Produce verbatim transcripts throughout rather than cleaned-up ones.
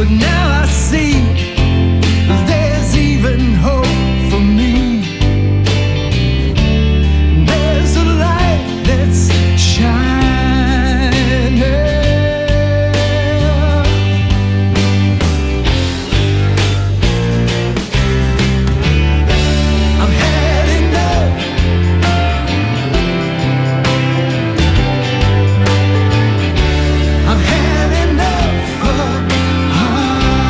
but now I see there's even hope for me. There's a light that's shining. I'm heading up. I'm heading up for high.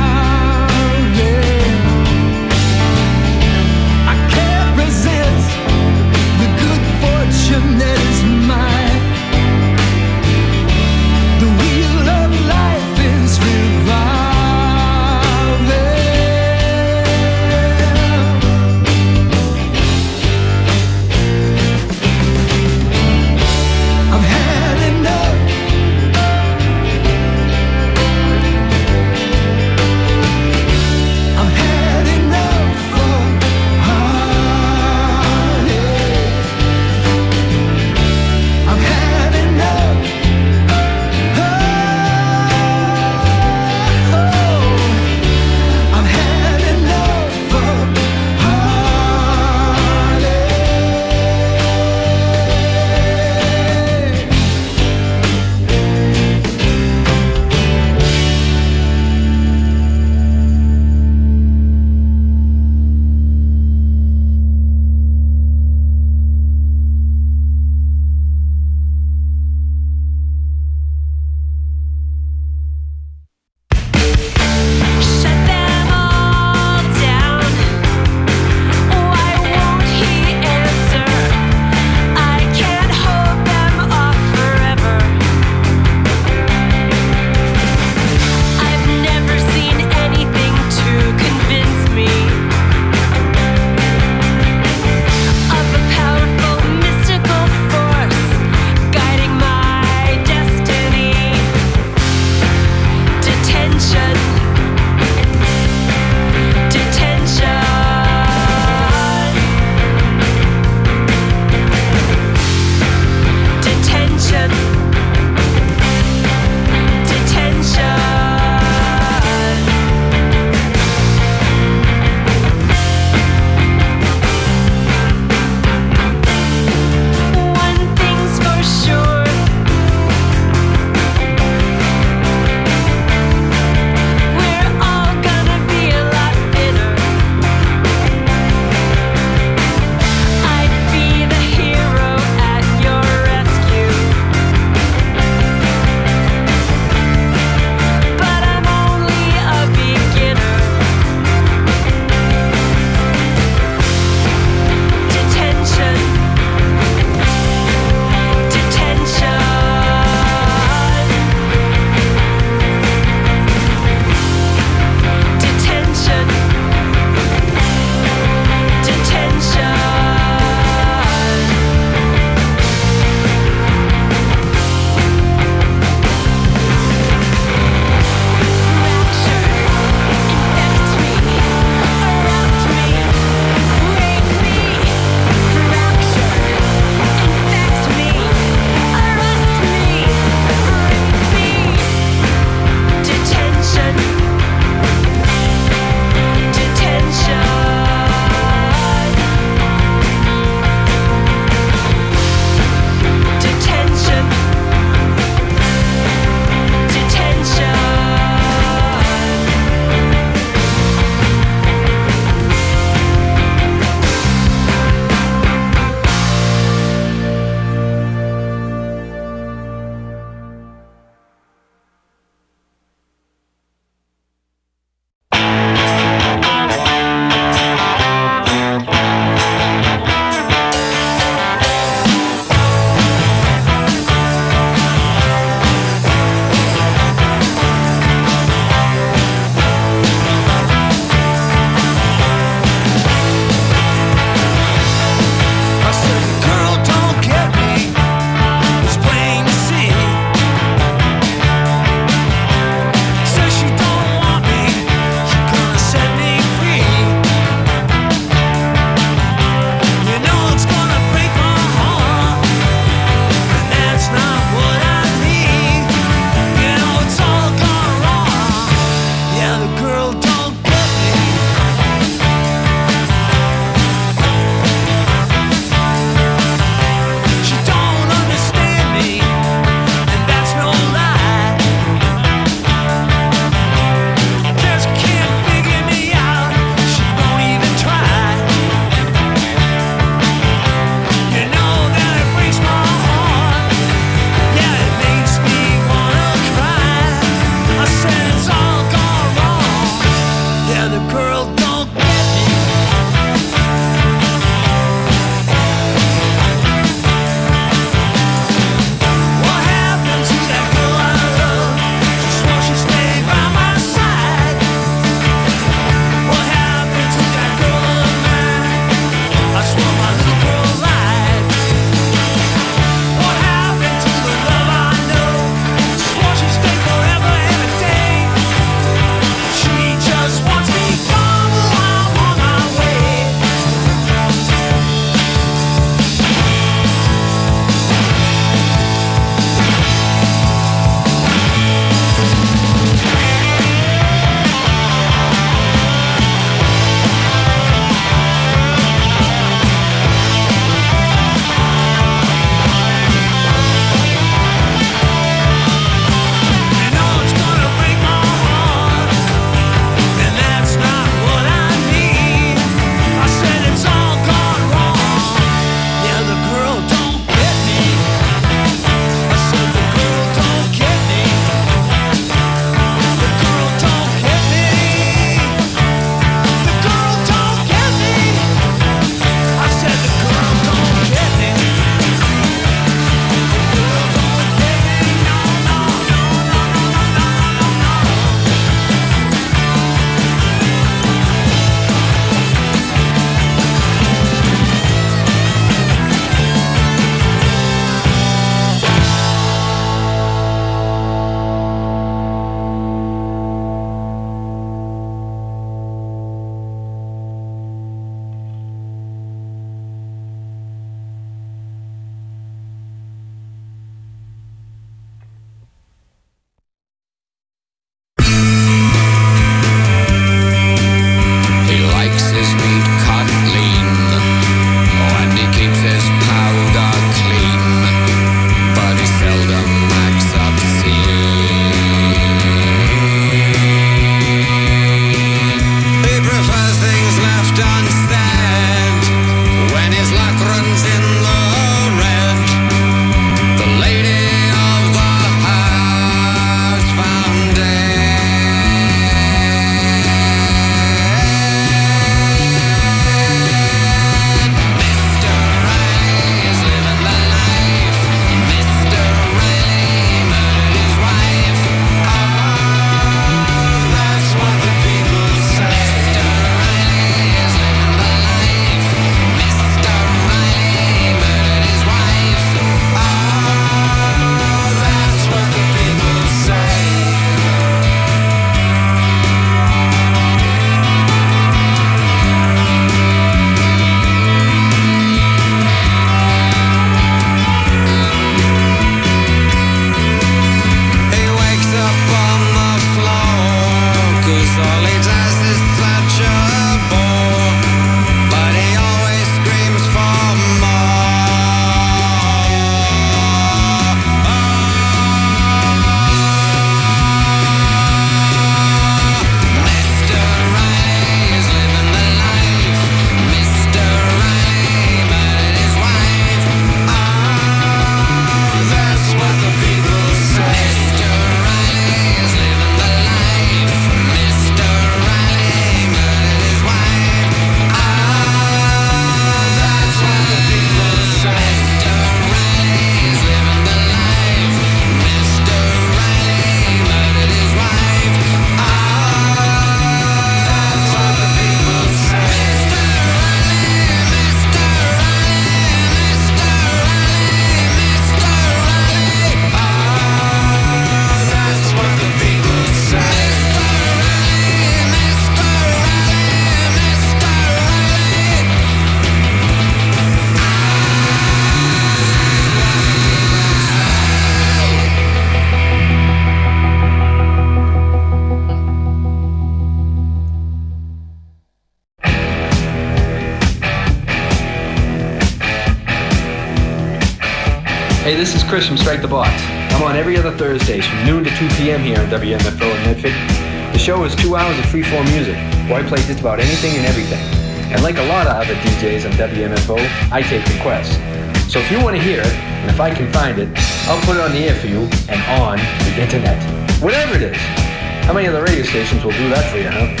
Hey, this is Chris from Strike the Box. I'm on every other Thursdays from noon to two p.m. here on W M F O in Medford. The show is two hours of free-form music, where I play just about anything and everything. And like a lot of other D Js on W M F O, I take requests. So if you want to hear it, and if I can find it, I'll put it on the air for you and on the internet. Whatever it is. How many other radio stations will do that for you, huh?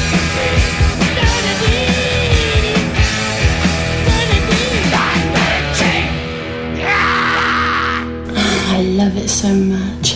I love it so much.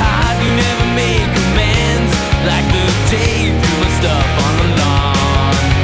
Like the day you threw my stuff on the lawn.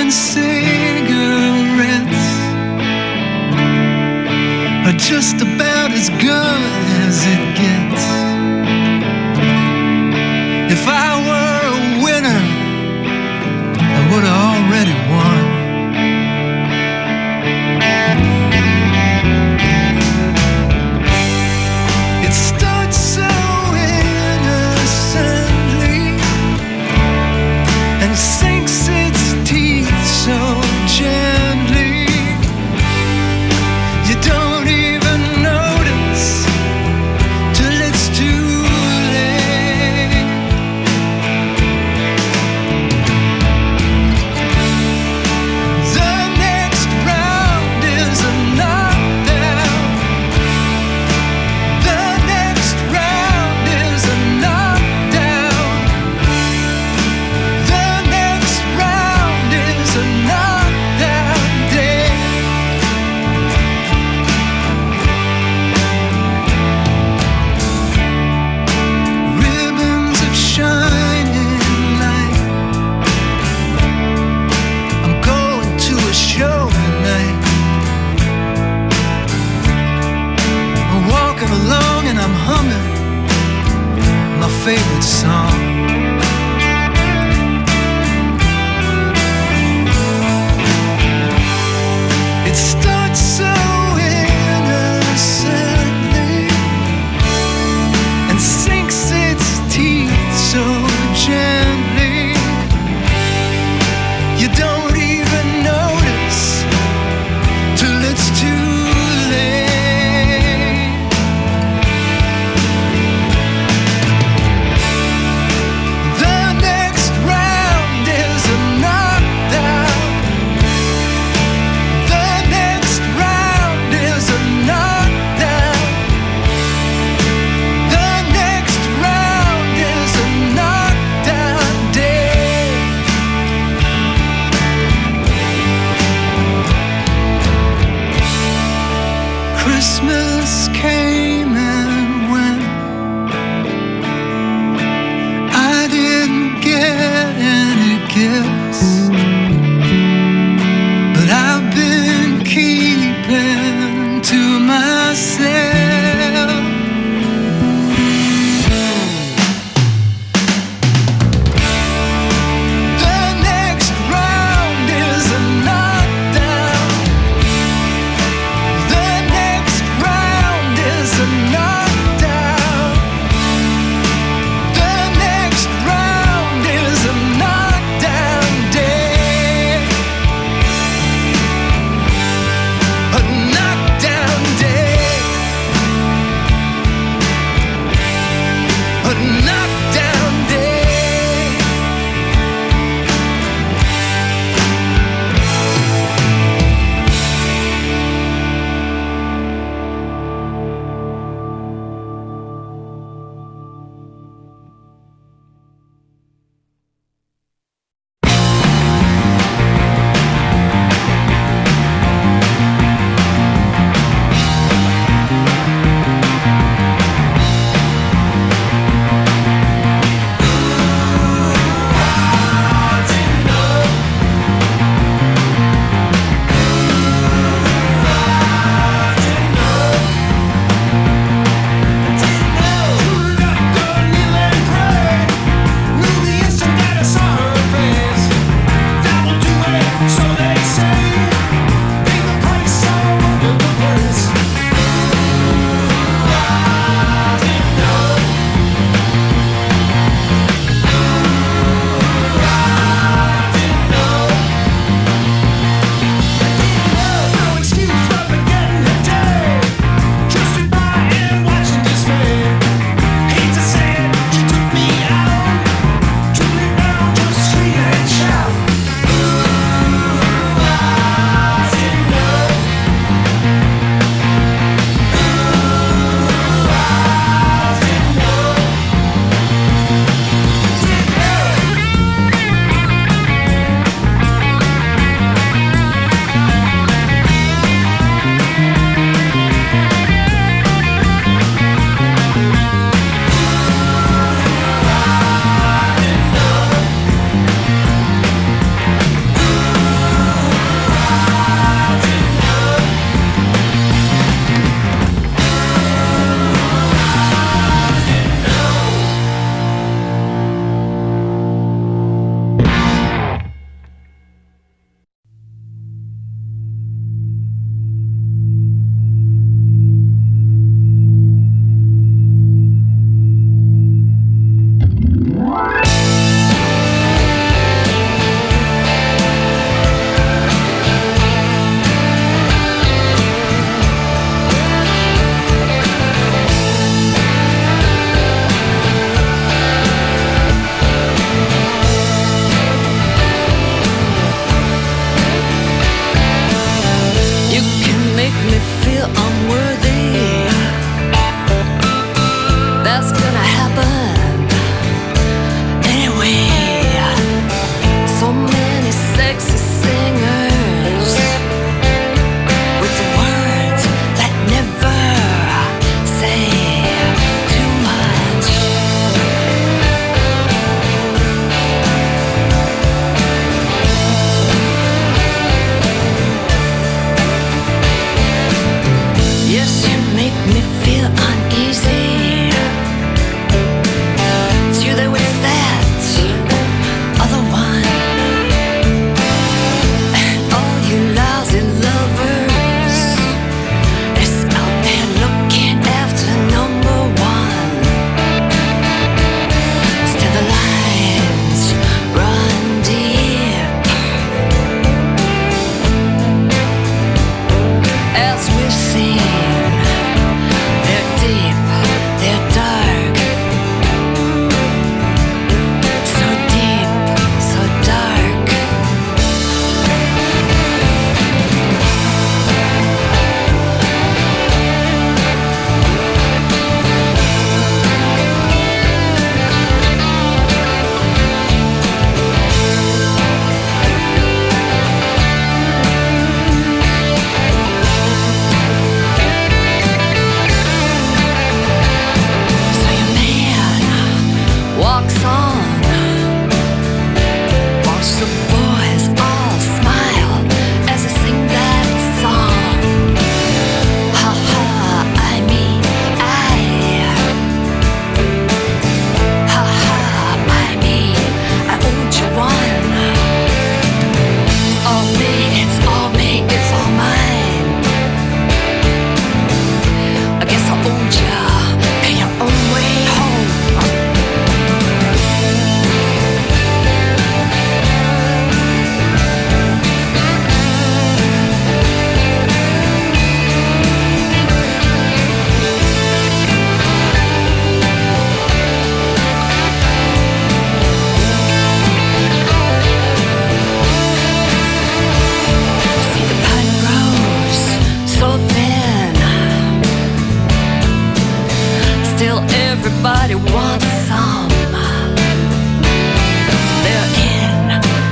and cigarettes are just about as good as it gets. If I were a winner, I would have already won. It starts so innocently and sinks its teeth so gently. You don't even notice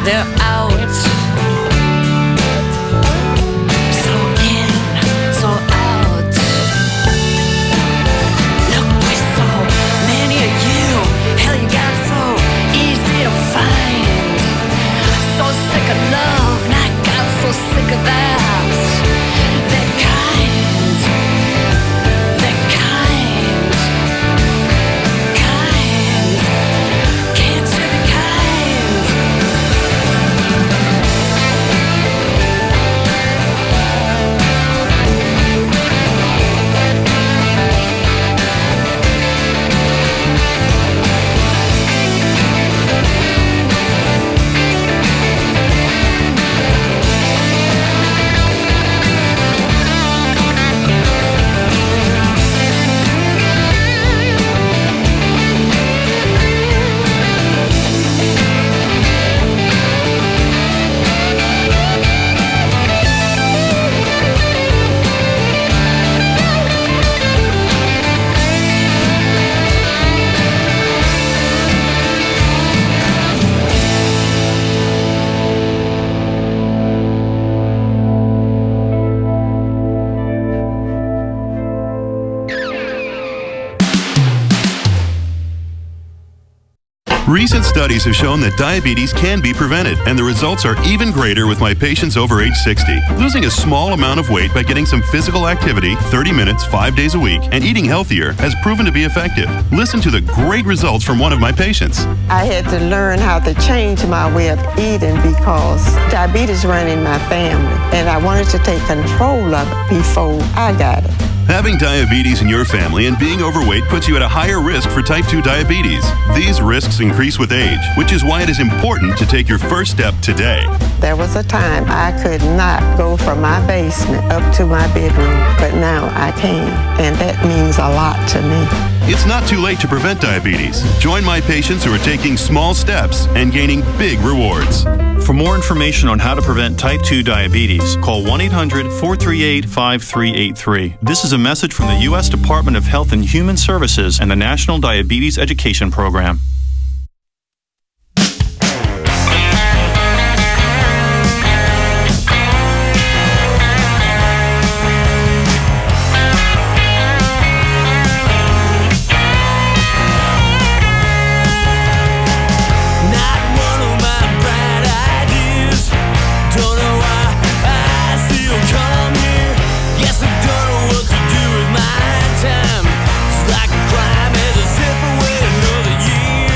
they're out. So in, so out. Look, we're so many of you. Hell, you got so easy to find. So sick of love, and I got so sick of that. That kind, that kind, kind. Can't you be kind? Recent studies have shown that diabetes can be prevented, and the results are even greater with my patients over age sixty. Losing a small amount of weight by getting some physical activity, thirty minutes, five days a week, and eating healthier has proven to be effective. Listen to the great results from one of my patients. I had to learn how to change my way of eating because diabetes ran in my family, and I wanted to take control of it before I got it. Having diabetes in your family and being overweight puts you at a higher risk for type two diabetes. These risks increase with age, which is why it is important to take your first step today. There was a time I could not go from my basement up to my bedroom, but now I can, and that means a lot to me. It's not too late to prevent diabetes. Join my patients who are taking small steps and gaining big rewards. For more information on how to prevent type two diabetes, call one eight hundred, four three eight, five three eight three. This is a message from the U S Department of Health and Human Services and the National Diabetes Education Program. Like a crime as I zip away another year.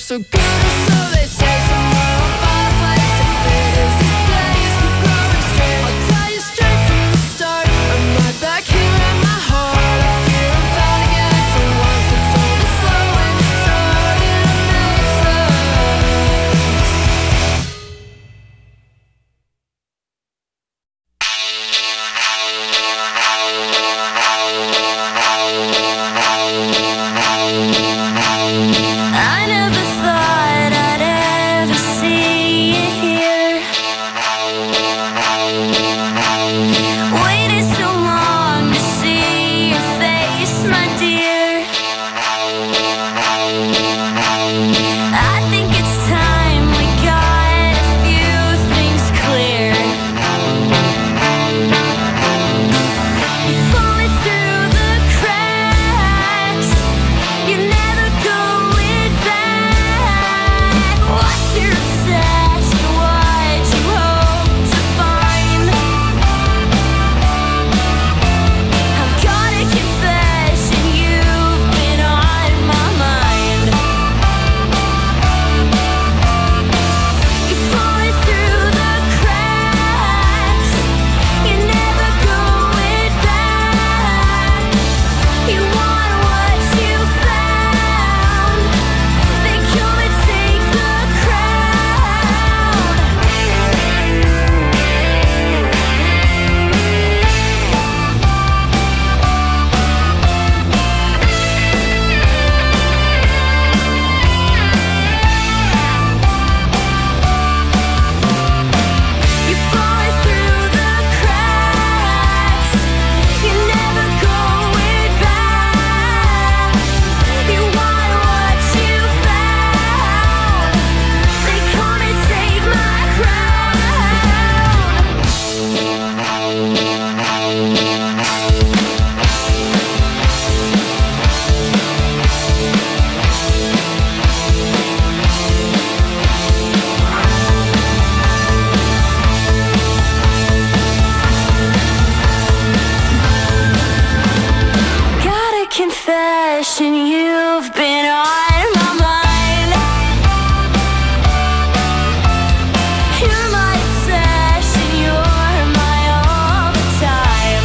so good, or so they say. Somewhere I'll find a place to fit. Is this place keep growing straight? I'll tell you straight from the start. I'm right back here in my heart. I feel I'm found again for once. It's only slow and starting to make sense. I never thought I'd ever see you here. Waited so long to see your face, my dear. I think it's time we got a few things clear. You're falling through the cracks. You're never going back. What's your obsession? What you hope to find? I've got a confession. You've been on my mind. You're falling through the cracks. You're never going back. You want what you found. They come and take the crown. You're falling through the cracks. You're never going back. You want what you found. They come and take my crown. Got a confession, you've been on my mind. You're my obsession, you're my all the time.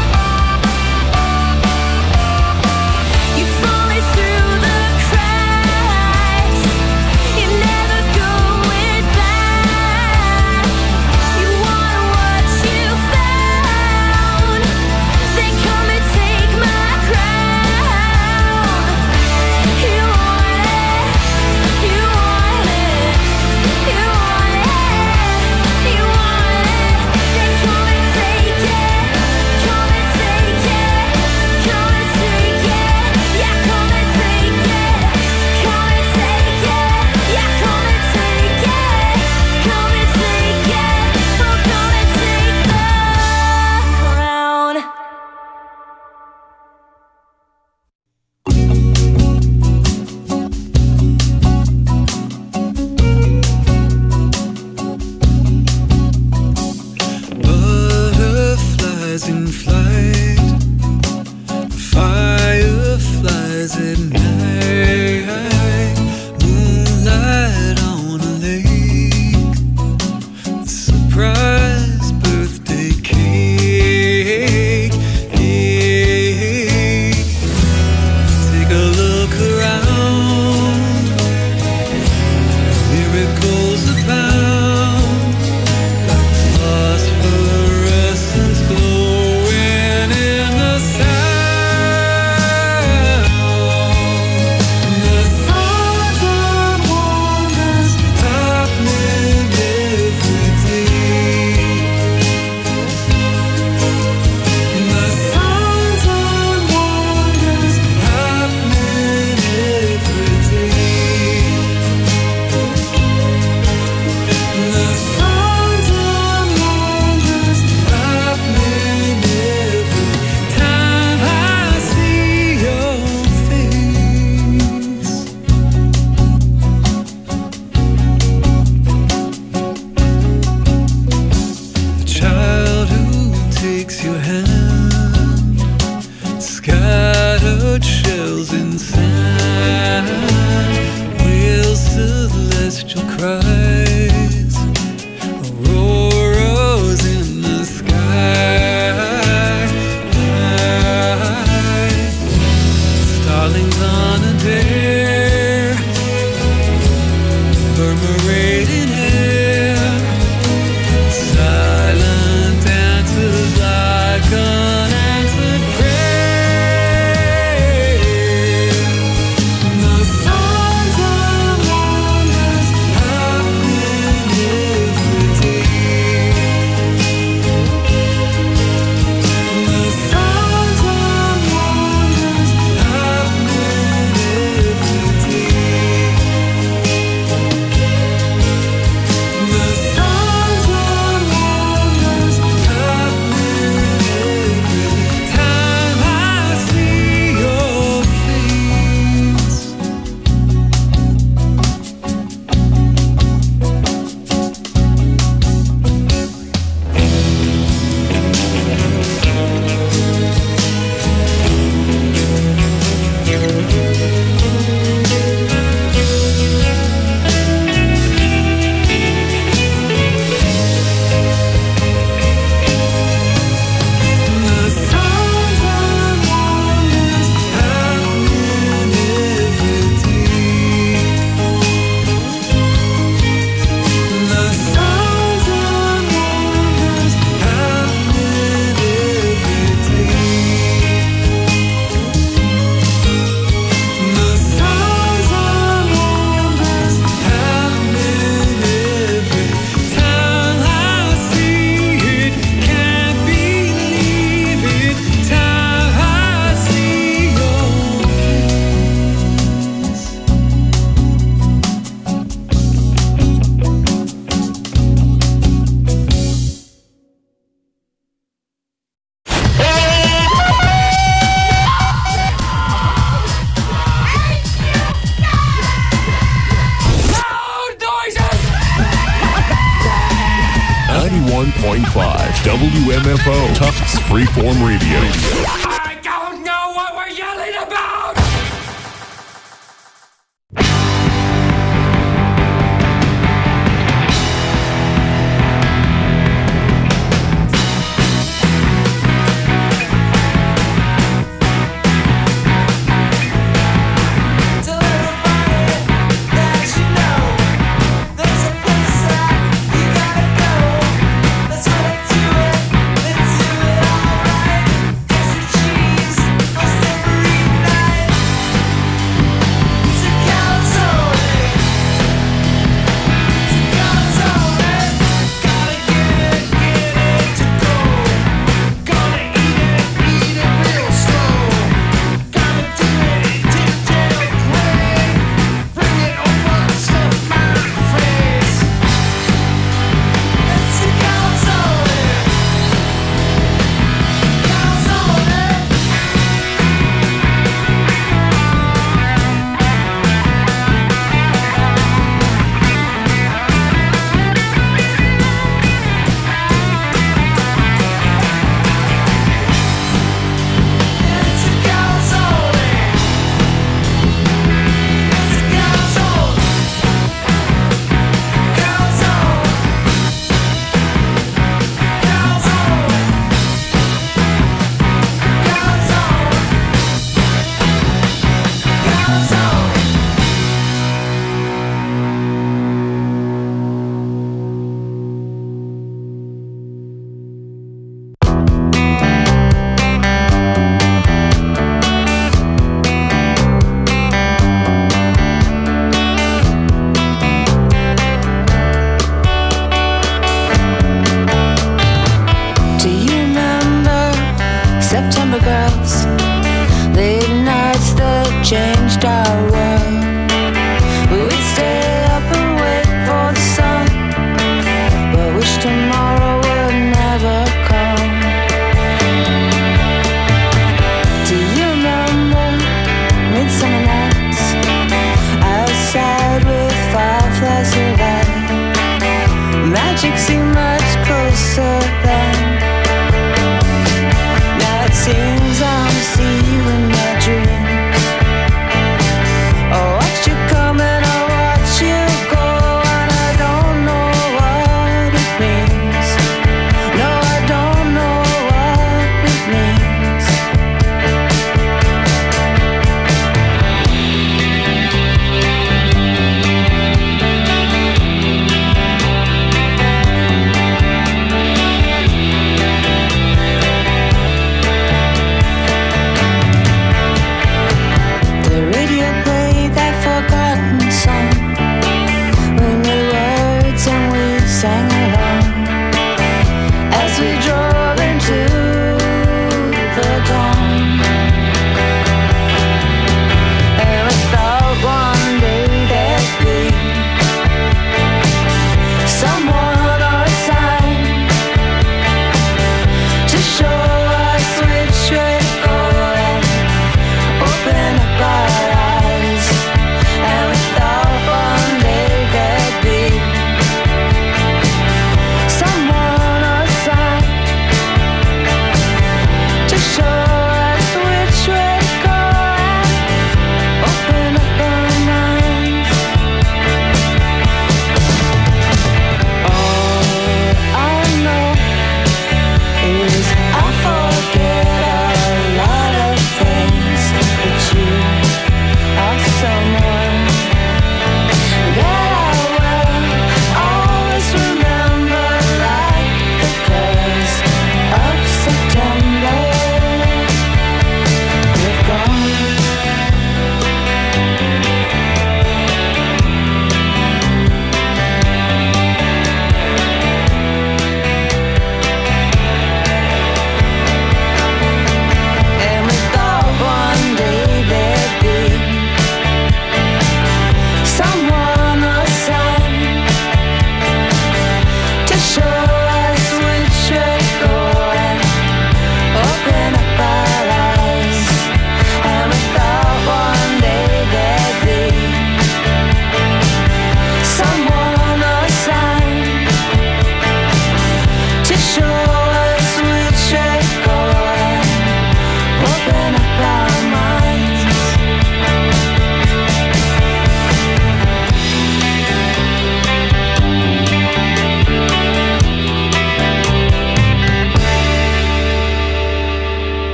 You're falling through the cracks. You're never going back. You want what you found. They come and take my crown. You want it, you want it, you want it, you want it. They come and take it, come and take it, come and take it. Yeah, come and take it, come and take it. Yeah, come and take it, come and take it. Oh, come and take the crown. Butterflies in flight, fireflies at night, moonlight on a lake, surprise birthday cake. Take a look around, miracles abound. Phosphorescence glowing M F O, Tufts Freeform Radio. I don't know what we're yelling about! September girls